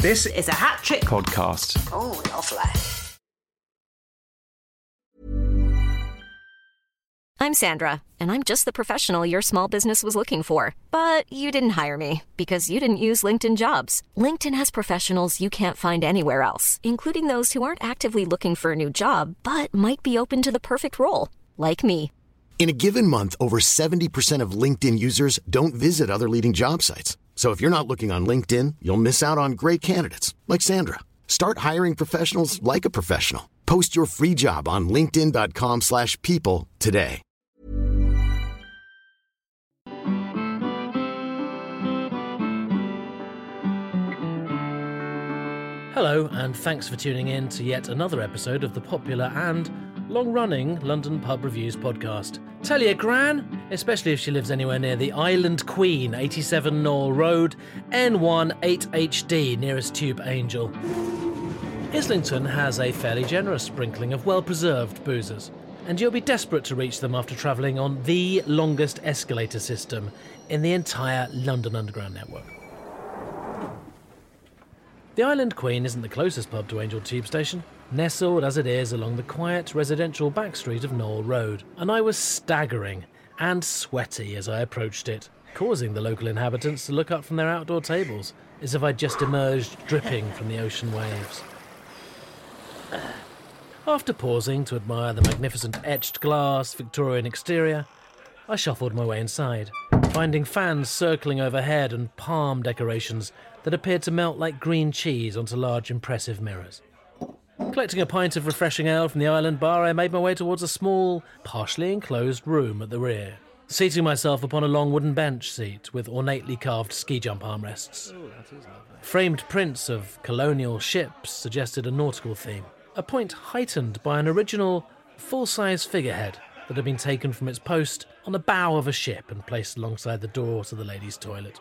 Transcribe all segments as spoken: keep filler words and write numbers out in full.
This is a Hat Trick podcast. Oh, lovely. I'm Sandra, and I'm just the professional your small business was looking for. But you didn't hire me because you didn't use LinkedIn Jobs. LinkedIn has professionals you can't find anywhere else, including those who aren't actively looking for a new job, but might be open to the perfect role, like me. In a given month, over seventy percent of LinkedIn users don't visit other leading job sites. So if you're not looking on LinkedIn, you'll miss out on great candidates like Sandra. Start hiring professionals like a professional. Post your free job on linkedin.com slash people today. Hello, and thanks for tuning in to yet another episode of the popular and long-running London Pub Reviews podcast. Tell your gran, especially if she lives anywhere near the Island Queen, eighty-seven Knoll Road, N one eight H D, nearest Tube Angel. Islington has a fairly generous sprinkling of well-preserved boozers, and you'll be desperate to reach them after travelling on the longest escalator system in the entire London Underground network. The Island Queen isn't the closest pub to Angel Tube Station, nestled as it is along the quiet residential back street of Knoll Road, and I was staggering and sweaty as I approached it, causing the local inhabitants to look up from their outdoor tables as if I'd just emerged dripping from the ocean waves. After pausing to admire the magnificent etched glass Victorian exterior, I shuffled my way inside, finding fans circling overhead and palm decorations that appeared to melt like green cheese onto large impressive mirrors. Collecting a pint of refreshing ale from the Island Bar, I made my way towards a small, partially enclosed room at the rear, seating myself upon a long wooden bench seat with ornately carved ski jump armrests. Ooh, that is lovely. Framed prints of colonial ships suggested a nautical theme, a point heightened by an original full-size figurehead that had been taken from its post on the bow of a ship and placed alongside the door to the ladies' toilet.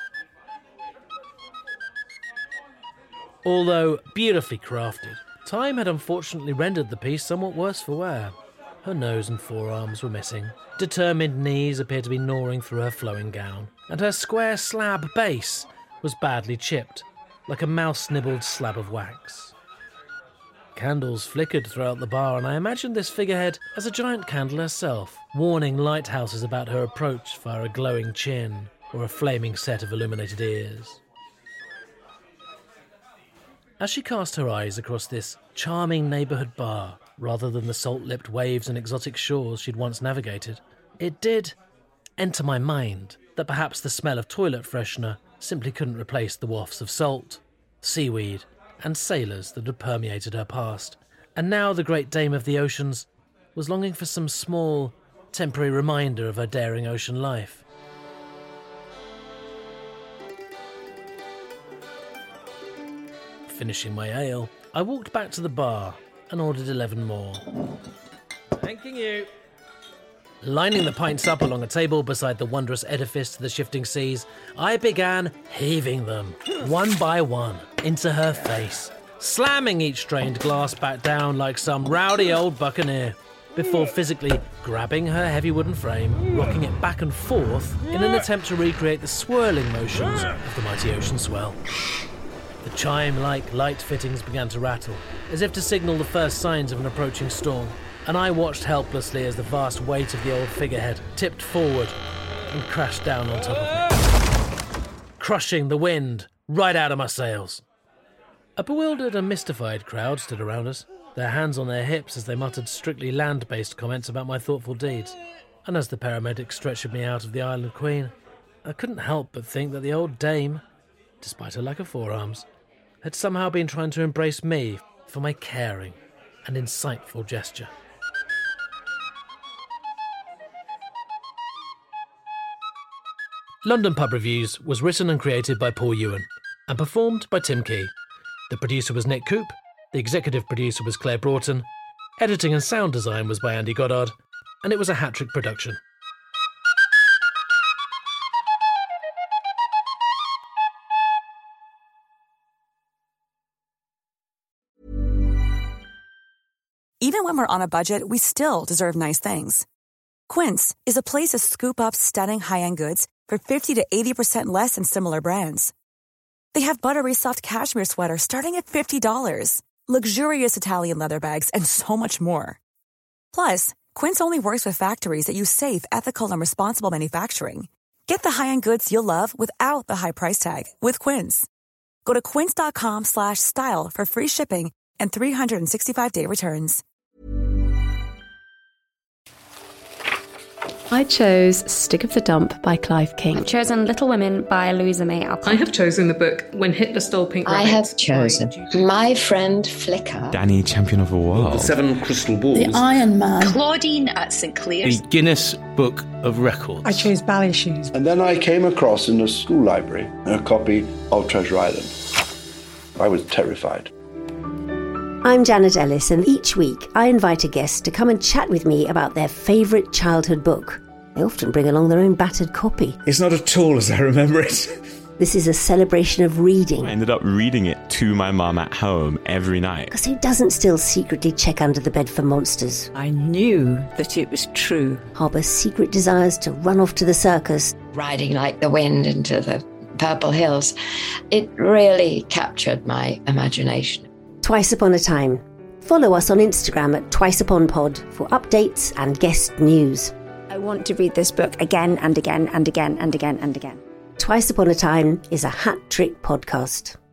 Although beautifully crafted, time had unfortunately rendered the piece somewhat worse for wear. Her nose and forearms were missing, determined knees appeared to be gnawing through her flowing gown, and her square slab base was badly chipped, like a mouse-nibbled slab of wax. Candles flickered throughout the bar, and I imagined this figurehead as a giant candle herself, warning lighthouses about her approach via a glowing chin or a flaming set of illuminated ears. As she cast her eyes across this charming neighbourhood bar, rather than the salt-lipped waves and exotic shores she'd once navigated, it did enter my mind that perhaps the smell of toilet freshener simply couldn't replace the wafts of salt, seaweed, and sailors that had permeated her past, and now the great dame of the oceans was longing for some small, temporary reminder of her daring ocean life. Finishing my ale, I walked back to the bar and ordered eleven more. Thanking you. Lining the pints up along a table beside the wondrous edifice to the shifting seas, I began heaving them, one by one, into her face, slamming each strained glass back down like some rowdy old buccaneer, before physically grabbing her heavy wooden frame, rocking it back and forth in an attempt to recreate the swirling motions of the mighty ocean swell. The chime-like light fittings began to rattle, as if to signal the first signs of an approaching storm, and I watched helplessly as the vast weight of the old figurehead tipped forward and crashed down on top of me, crushing the wind right out of my sails. A bewildered and mystified crowd stood around us, their hands on their hips as they muttered strictly land-based comments about my thoughtful deeds, and as the paramedics stretchered me out of the Island Queen, I couldn't help but think that the old dame, despite her lack of forearms, had somehow been trying to embrace me for my caring and insightful gesture. London Pub Reviews was written and created by Paul Ewan and performed by Tim Key. The producer was Nick Coop, the executive producer was Claire Broughton, editing and sound design was by Andy Goddard, and it was a hat-trick production. Even when we're on a budget, we still deserve nice things. Quince is a place to scoop up stunning high-end goods for fifty to eighty percent less than similar brands. They have buttery soft cashmere sweaters starting at fifty dollars, luxurious Italian leather bags, and so much more. Plus, Quince only works with factories that use safe, ethical, and responsible manufacturing. Get the high-end goods you'll love without the high price tag with Quince. Go to quince.com slash style for free shipping and three sixty-five day returns. I chose Stick of the Dump by Clive King. I've chosen Little Women by Louisa May Alcott. I have chosen the book When Hitler Stole Pink Rabbit. I have chosen My Friend Flicker. Danny, Champion of the World. The Seven Crystal Balls. The Iron Man. Claudine at Sinclair's. The Guinness Book of Records. I chose Ballet Shoes. And then I came across in a school library a copy of Treasure Island. I was terrified. I'm Janet Ellis, and each week I invite a guest to come and chat with me about their favourite childhood book. They often bring along their own battered copy. It's not at all as I remember it. This is a celebration of reading. I ended up reading it to my mum at home every night. Because who doesn't still secretly check under the bed for monsters? I knew that it was true. Harbour secret desires to run off to the circus. Riding like the wind into the purple hills. It really captured my imagination. Twice Upon a Time. Follow us on Instagram at TwiceUponPod for updates and guest news. I want to read this book again and again and again and again and again. Twice Upon a Time is a hat trick podcast.